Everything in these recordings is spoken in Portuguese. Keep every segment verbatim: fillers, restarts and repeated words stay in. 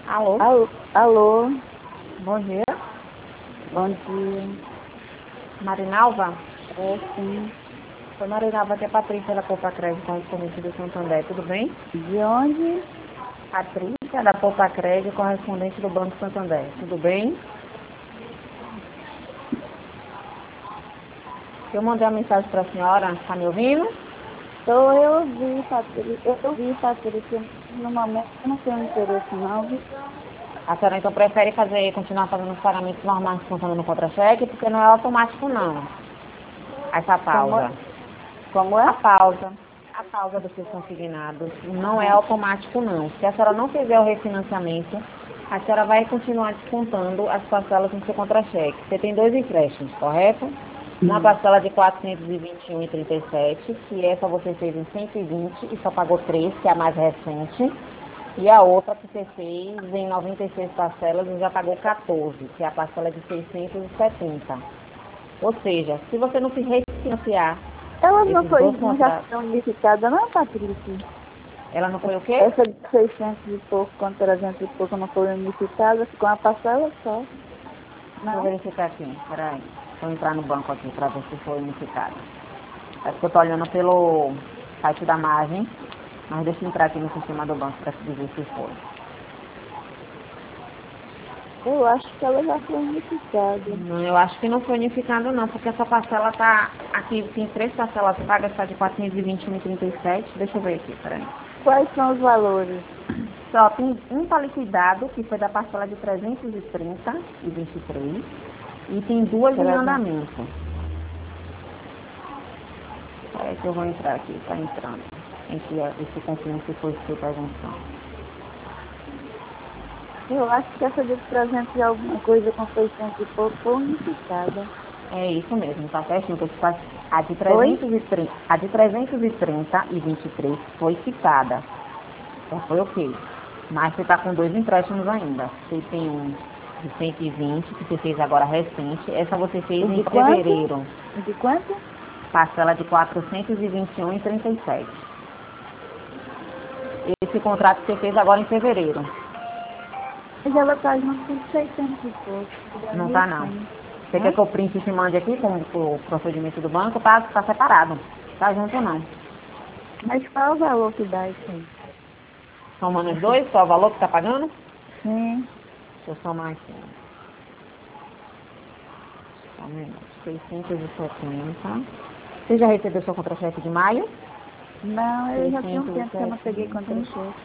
Alô? Alô, alô, Bom dia. bom dia. Marinalva? É sim. Oi, Marinalva, aqui é a Patrícia da Poupa Crédito, correspondente do Santander, tudo bem? De onde? Patrícia da Poupa Crédito, correspondente do Banco Santander, tudo bem? Eu mandei uma mensagem para a senhora, está me ouvindo? Então eu vi, Patrícia, eu vi, Patrícia, no momento eu não tenho interesse não, viu? A senhora então prefere fazer, continuar fazendo os pagamentos normais contando no contra-cheque, porque não é automático não, essa Como, pausa. como A é? pausa, a pausa dos seus consignados não é automático não. Se a senhora não fizer o refinanciamento, a senhora vai continuar descontando as parcelas no seu contra-cheque. Você tem dois empréstimos, correto? Uma Hum. parcela de quatrocentos e vinte e um vírgula trinta e sete, que essa você fez em cento e vinte e só pagou três, que é a mais recente. E a outra que você fez em noventa e seis parcelas e já pagou quatorze, que é a parcela de seiscentos e setenta. Ou seja, se você não se refinanciar Ela não esses foi, dois não já contratos, foi unificada não, Patrícia? ela não foi o quê? Essa de seiscentos e pouco com trezentos e pouco não foi unificada, ficou uma parcela só. Deixa eu Não? verificar aqui, peraí. Vou entrar no banco aqui para ver se foi unificado. Acho que eu tô olhando pelo site da margem, mas deixa eu entrar aqui no sistema do banco para te dizer se foi. Eu acho que ela já foi unificada. Não, eu acho que não foi unificado não, porque essa parcela tá, aqui tem três parcelas pagas, está de quatrocentos e vinte e um vírgula trinta e sete, deixa eu ver aqui, peraí. Quais são os valores? Só tem um tá liquidado, que foi da parcela de trezentos e trinta e vinte e três, e tem duas em trezentos. andamento. É que eu vou entrar aqui, tá entrando. Tem que ver se confirma se foi feita a junção. Eu acho que essa de trezentos e alguma coisa com seiscentos e pouco foi unificada. É isso mesmo, tá certinho. Que faz- a de Oi? trezentos e trinta, a de trezentos e trinta e vinte e três foi ficada. Então foi ok. Mas você tá com dois empréstimos ainda. Você tem um de cento e vinte, que você fez agora recente. Essa você fez E em de quanto? fevereiro. E de quanto? Parcela de quatrocentos e vinte e um vírgula trinta e sete. Esse contrato você fez agora em fevereiro. Mas ela está junto com seiscentos e pouco. Não tá não. Você quer Hã? que eu print e te mande aqui com o procedimento do banco? Tá, tá separado. Tá junto não. Mas qual é o valor que dá isso aí? Somando os dois, qual é o valor que tá pagando? Sim. Deixa eu somar aqui. Só um minuto. seiscentos e setenta. Você já recebeu seu contra-cheque de maio? Não, eu já tinha um seiscentos e tempo que eu não peguei setenta. contra-cheque.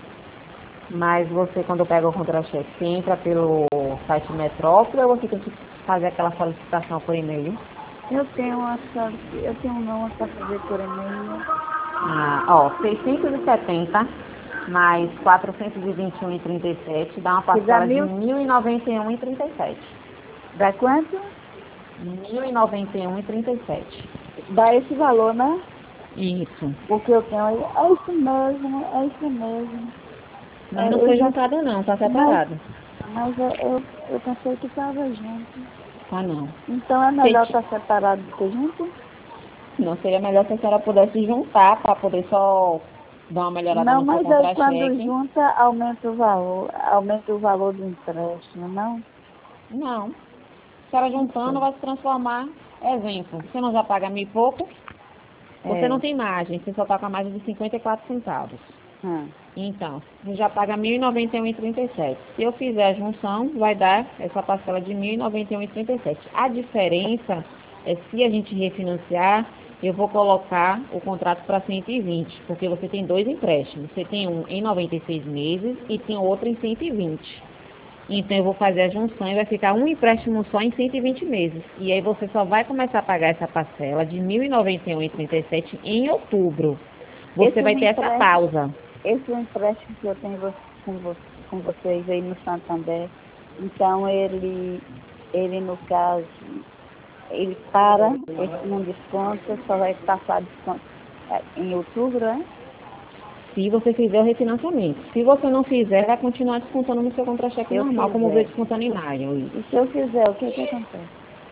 Mas você, quando pega o contra-cheque, você entra pelo site Metrópole ou você tem que fazer aquela solicitação por e-mail? Eu tenho uma sorte, eu tenho um nome para fazer por e-mail. Ah, ó, seiscentos e setenta mais quatrocentos e vinte e um vírgula trinta e sete dá uma Que dá parcela de mil. mil e noventa e um vírgula trinta e sete. Dá quanto? mil e noventa e um vírgula trinta e sete. Dá esse valor, né? Isso. O que eu tenho aí. É isso mesmo, é isso mesmo. Mas É, não eu foi já. juntado não, tá Mas, separado. mas eu, eu, eu pensei que estava junto. Tá não. Então é melhor Sete- estar separado do que junto? Não seria melhor se a senhora pudesse juntar para poder só dar uma melhorada Não, no seu mas aí quando contra-cheque? junta, aumenta o valor, aumenta o valor do empréstimo, não? Não. A senhora Não juntando sei. vai se transformar. Exemplo, você não já paga mil e pouco, você É. não tem margem, você só tá com a margem de cinquenta e quatro centavos. Hum. Então, você já paga mil e noventa e um vírgula trinta e sete. Se eu fizer a junção, vai dar essa parcela de mil e noventa e um vírgula trinta e sete. A diferença é se a gente refinanciar, eu vou colocar o contrato para cento e vinte, porque você tem dois empréstimos. Você tem um em noventa e seis meses e tem outro em cento e vinte. Então eu vou fazer a junção e vai ficar um empréstimo só em cento e vinte meses. E aí você só vai começar a pagar essa parcela de mil e noventa e um vírgula trinta e sete em outubro. Você Esse vai ter essa empréstimo, pausa. esse empréstimo que eu tenho vo- com, vo- com vocês aí no Santander, então ele, ele no caso, ele para, esse não desconta, só vai passar desconto é, em outubro, é? Se você fizer o refinanciamento. Se você não fizer, vai continuar descontando no seu contra-cheque Se eu normal, como veio fizer. descontando em maio. E se eu fizer, o que que acontece?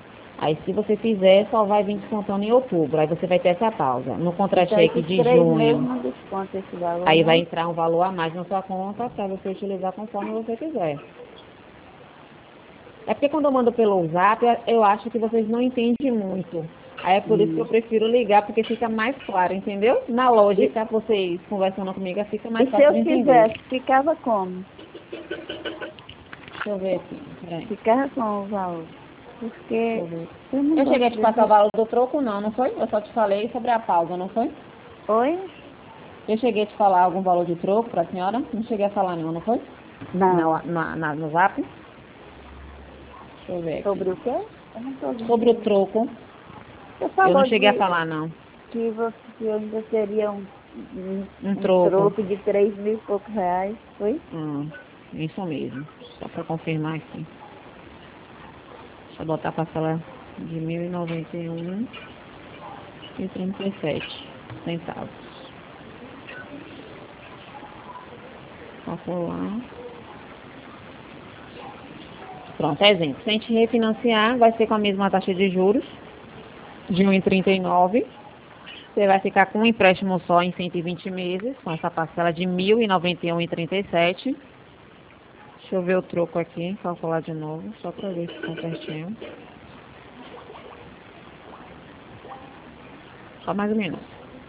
Aí se você fizer, só vai vir descontando em outubro. Aí você vai ter essa pausa. No Então, contra-cheque esses de três meses junho, não desconta esse valor, aí vai não? entrar um valor a mais na sua conta para você utilizar conforme você quiser. É porque quando eu mando pelo Zap, eu acho que vocês não entendem muito. Aí é por isso que eu Hum. prefiro ligar, porque fica mais claro, entendeu? Na E, lógica, vocês conversando comigo, fica mais e se fácil eu de entender. fizesse, ficava como? Deixa eu ver aqui, peraí. Ficava com o valor. Deixa Porque eu ver. eu não Eu gosto cheguei a te passar o de... valor do troco, não, não foi? Eu só te falei sobre a pausa, não foi? Oi? Eu cheguei a te falar algum valor de troco para a senhora? Não cheguei a falar não, não foi? Não. Na, na, na- no Zap? Deixa eu ver aqui. Sobre o quê? Eu não tô ouvindo Sobre o direito. troco, Você eu não falou cheguei a de falar não. que você que ainda teria um, um, Um um troco. troco de três mil e poucos reais, foi? Hum, isso mesmo. Só para confirmar aqui. Deixa eu botar a parcela de mil e noventa e um e trinta e sete centavos. Calcular. Pronto, exemplo. Se a gente refinanciar, vai ser com a mesma taxa de juros, de um vírgula trinta e nove. Você vai ficar com um empréstimo só em cento e vinte meses, com essa parcela de mil e noventa e um vírgula trinta e sete. Deixa eu ver o troco aqui, calcular de novo, só para ver se está certinho. Só mais um minuto.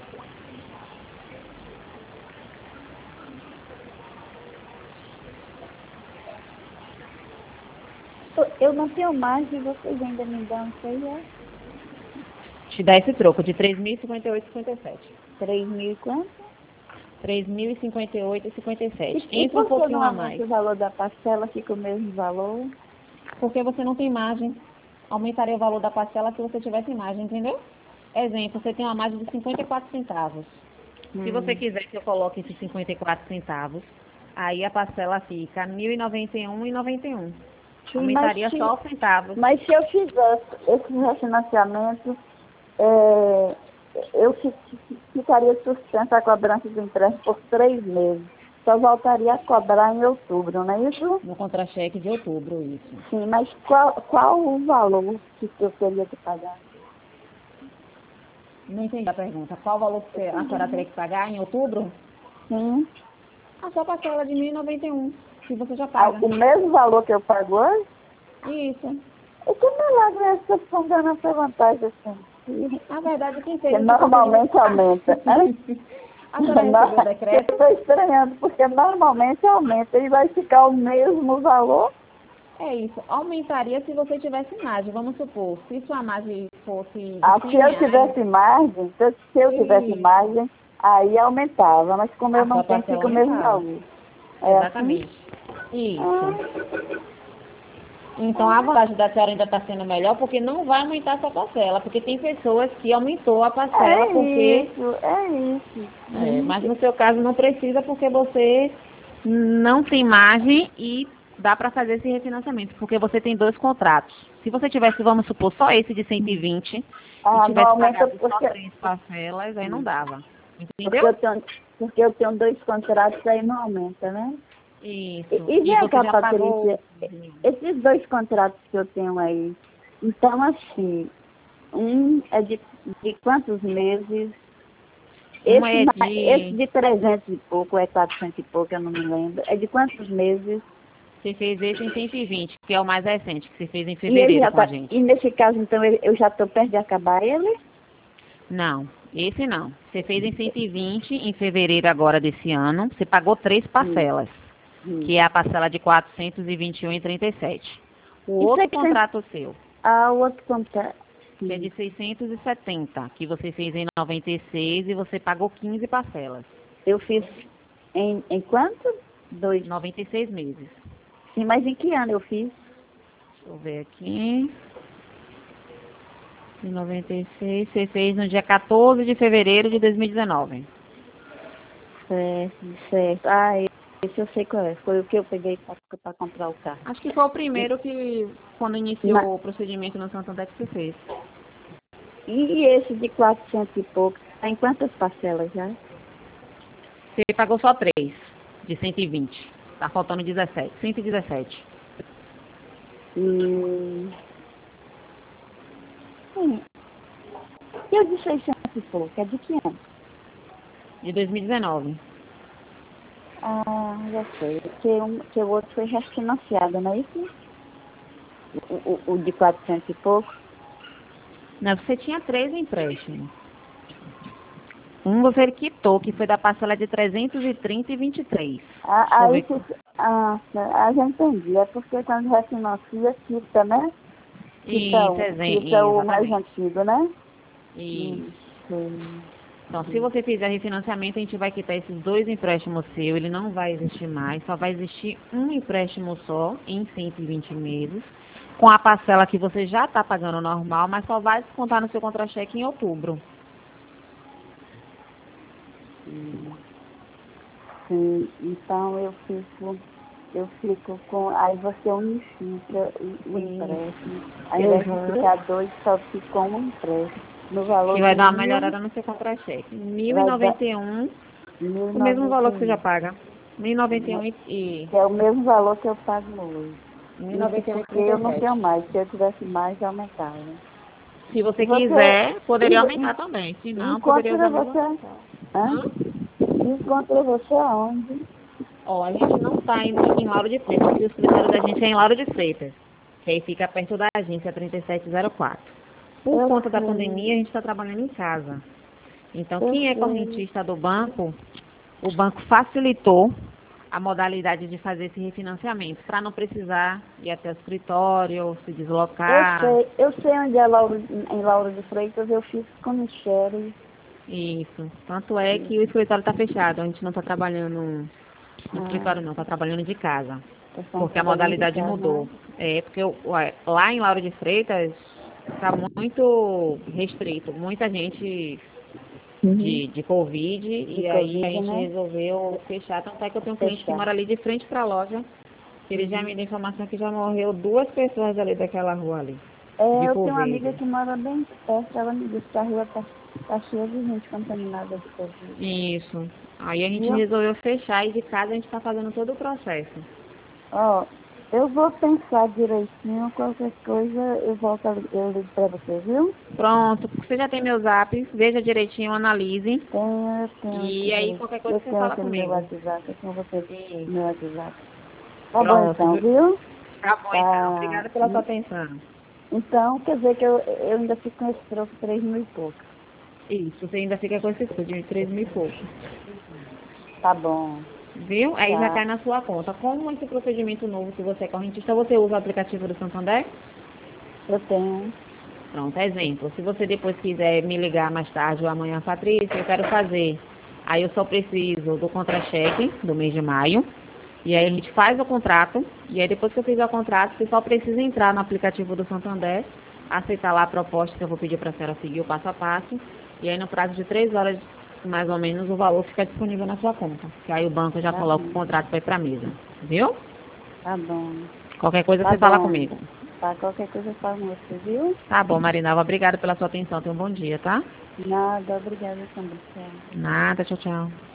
Eu, eu não tenho margem, vocês ainda me dão isso aí, é? Te dá esse troco de três mil e cinquenta e oito vírgula cinquenta e sete. Três mil e quanto? três mil e cinquenta e oito vírgula cinquenta e sete. E, e Entra um por que pouquinho não a aumenta mais. o valor da parcela, fica o mesmo valor? Porque você não tem margem. Aumentaria o valor da parcela se você tivesse margem, entendeu? Exemplo, você tem uma margem de cinquenta e quatro centavos. Se você Hum. quiser que eu coloque esses cinquenta e quatro centavos, aí a parcela fica mil e noventa e um vírgula noventa e um. Sim, Aumentaria mas se, só os centavos. mas se eu fizesse esse refinanciamento, é, eu fi- fi- ficaria suspensa a cobrança do empréstimo por três meses. Só voltaria a cobrar em outubro, não é isso? No contra-cheque de outubro, isso. Sim, mas qual, qual o valor que eu teria que pagar? Não entendi a pergunta. Qual o valor que você, a senhora teria que pagar em outubro? Sim. A sua parcela de mil e noventa e um, que você já Ah, paga. o mesmo valor que eu pago hoje? Isso. E que milagre é esse que eu estou dando essa vantagem assim? Na verdade, quem Que fez esse normalmente aumenta. A senhora recebeu o decreto? Eu estou estranhando, porque normalmente aumenta e vai ficar o mesmo valor. É isso. Aumentaria se você tivesse margem. Vamos supor, se sua margem fosse de Ah, cem se eu reais, tivesse margem, se eu se eu tivesse e margem, aí aumentava, mas como eu a não sua tenho, parcela fica o mesmo aumentava. valor. É Exatamente. assim? Isso. Então a vantagem da senhora ainda está sendo melhor porque não vai aumentar essa parcela. Porque tem pessoas que aumentou a Ah, parcela é porque. isso, é isso. É, mas no seu caso não precisa porque você não tem margem e dá para fazer esse refinanciamento, porque você tem dois contratos. Se você tivesse, vamos supor, só esse de cento e vinte e Ah, não tivesse aumenta pagado só porque, três parcelas, aí não dava. porque, Entendeu? eu tenho, porque eu tenho dois contratos, aí não aumenta, né? E, Isso. e E vem você cá, já pagou. Patrícia, esses dois contratos que eu tenho aí, então assim, um é de, de quantos meses? Um Esse, é ma- esse de. de trezentos e pouco, é quatrocentos e pouco, eu não me lembro. É de quantos meses? Você fez esse em cento e vinte, que é o mais recente, que você fez em E ele fevereiro já com a tá, gente. e nesse caso, então, ele- eu já estou perto de acabar ele? Não, esse não. Você fez em cento e vinte em fevereiro agora desse ano. Você pagou três Hum, parcelas, hum. que é a parcela de quatrocentos e vinte e um vírgula trinta e sete. O Isso outro é que você- contrato seu, Ah, o outro contrato. que é de seiscentos e setenta, que você fez em noventa e seis e você pagou quinze parcelas, Eu fiz em, em quanto? Dois. noventa e seis meses. Sim, mas em que ano eu fiz? Deixa eu ver aqui. Em noventa e seis, você fez no dia quatorze de fevereiro de dois mil e dezenove. Certo, certo. Ah, esse eu sei qual é. Foi o que eu peguei para comprar o carro. Acho que foi o primeiro que, quando iniciou Mas, o procedimento no Santander, que você fez. e esse de quatrocentos e pouco, tá em quantas parcelas já? Você pagou só três, de cento e vinte. Tá faltando dezessete, cento e dezessete. Hum, Sim. E o de seiscentos e pouco, é de que ano? De dois mil e dezenove. Ah, já sei. Que, um, que o outro foi refinanciado, não é isso? O, o, o de quatrocentos e pouco? Não, você tinha três empréstimos. Um você quitou, que foi da parcela de trezentos e trinta e vinte e três. Ah, Deixa eu aí ver. que... Ah, ah, já entendi. É porque quando refinancia, quita, né? Quita, Isso, o- exem- quita o mais exatamente. antigo, né? Isso. Hum, sim. Então, se você fizer refinanciamento, a gente vai quitar esses dois empréstimos seus, ele não vai existir mais, só vai existir um empréstimo só, em cento e vinte meses, com a parcela que você já está pagando normal, mas só vai descontar no seu contra-cheque em outubro. Hum, sim, então eu fico, eu fico com, aí você unifica o, o Sim, empréstimo. Ao eu invés de junto, ficar dois, só fica um empréstimo. No que valor vai de dar uma mil, melhorada no seu contra-cheque. Mil e vai dar noventa e um, mil e o mesmo noventa valor e que você já um, paga. Mil e noventa e um e e que é o mesmo valor que eu pago hoje. mil e Isso noventa e um e porque trinta eu e não sete. tenho mais. Se eu tivesse mais, eu aumentava. Se E você você, quiser, poderia e, aumentar e, também. Se não, poderia usar encontra a mesma. você, hã? Hã? Encontra você aonde? Ó, a gente não está indo em Lauro de Freitas, porque o escritório da gente é em Lauro de Freitas, que aí fica perto da agência trinta e sete zero quatro. Por Eu conta da sei, pandemia, a gente está trabalhando em casa. Então, eu quem é sei. correntista do banco, o banco facilitou a modalidade de fazer esse refinanciamento, para não precisar ir até o escritório, se Eu deslocar. sei, eu sei onde é Lauro, em Lauro de Freitas, eu fiz com Michele. Isso. Tanto é que o escritório está fechado, a gente não está trabalhando no Ah, escritório, não, está trabalhando de casa. eu só Porque a trabalhando de modalidade casa, mudou. né? É, porque o- ué, lá em Lauro de Freitas está muito restrito, muita gente Uhum. de, de Covid, De e aí a Covid, gente né? resolveu fechar, tanto é que eu tenho um cliente que Fechar. mora ali de frente para a loja, que ele já Uhum. me deu informação que já morreu duas pessoas ali daquela rua ali, de É, eu tenho uma amiga Covid. que mora bem perto, ela me disse que a rua tá, tá cheia de gente contaminada de Covid. Isso. Aí a gente Viu? resolveu fechar e de casa a gente está fazendo todo o processo. Ó, eu vou pensar direitinho, qualquer coisa eu volto, a- eu ligo pra você, viu? Pronto, você já tem meu zap, veja direitinho, analise. Tenho, eu tenho aqui E aí direitinho. qualquer coisa Eu você tenho fala aqui no meu comigo. WhatsApp, eu tenho você Isso. no meu WhatsApp. Tá bom Pronto, então, viu? viu? Tá bom então. Tá. Obrigada pela sua atenção. Então, quer dizer que eu, eu ainda fico com esse troco três mil e pouco. Isso, você ainda fica com esse custo de três mil e pouco. Tá bom. Viu? Aí já Tá. cai na sua conta. Como esse procedimento novo, se você é correntista, você usa o aplicativo do Santander? Eu tenho. Pronto, exemplo. Se você depois quiser me ligar mais tarde ou amanhã, Patrícia, eu quero fazer. Aí eu só preciso do contra-cheque do mês de maio. E aí a gente faz o contrato. E aí depois que eu fizer o contrato, você só precisa entrar no aplicativo do Santander, aceitar lá a proposta que eu vou pedir para a senhora seguir o passo a passo. E aí no prazo de três horas, mais ou menos, o valor fica disponível na sua conta. Que aí o banco já Tá coloca o bom. contrato para ir para a mesa. Viu? Tá bom. Qualquer coisa Tá você fala bom. comigo. Tá, qualquer coisa eu falo com você, viu? Tá bom, Marinalva. Obrigada pela sua atenção. Tenha um bom dia, tá? Nada, obrigada também. Tchau. Nada, tchau, tchau.